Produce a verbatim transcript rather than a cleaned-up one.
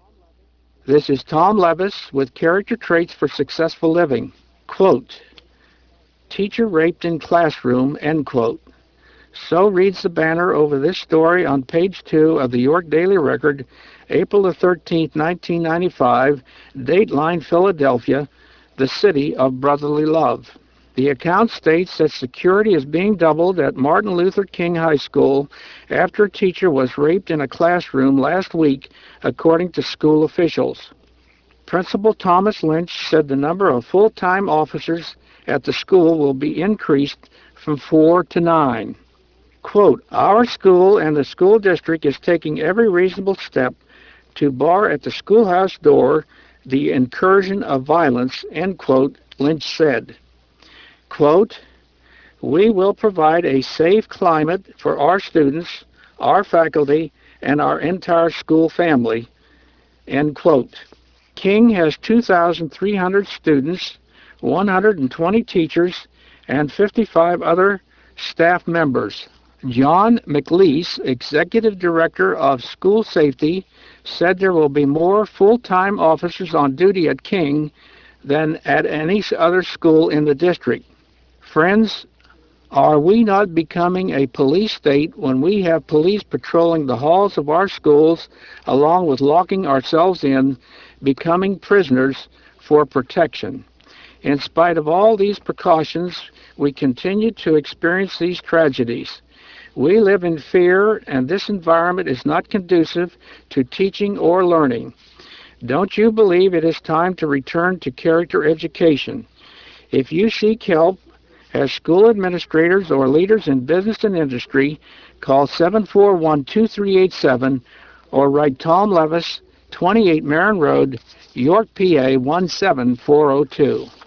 This is Tom Levis with Character Traits for Successful Living. Quote, teacher raped in classroom, end quote. So reads the banner over this story on page two of the York Daily Record, April the thirteenth, nineteen ninety-five, Dateline, Philadelphia, the city of brotherly love. The account states that security is being doubled at Martin Luther King High School after a teacher was raped in a classroom last week, according to school officials. Principal Thomas Lynch said the number of full-time officers at the school will be increased from four to nine. Quote, our school and the school district is taking every reasonable step to bar at the schoolhouse door the incursion of violence, end quote, Lynch said. Quote, we will provide a safe climate for our students, our faculty, and our entire school family, end quote. King has two thousand three hundred students, one hundred twenty teachers, and fifty-five other staff members. John McLeese, Executive Director of School Safety, said there will be more full-time officers on duty at King than at any other school in the district. Friends, are we not becoming a police state when we have police patrolling the halls of our schools along with locking ourselves in, becoming prisoners for protection? In spite of all these precautions, we continue to experience these tragedies. We live in fear, and this environment is not conducive to teaching or learning. Don't you believe it is time to return to character education? If you seek help as school administrators or leaders in business and industry, call seven four one, two three eight seven or write Tom Levis, twenty-eight Marin Road, York, P A one seven four zero two.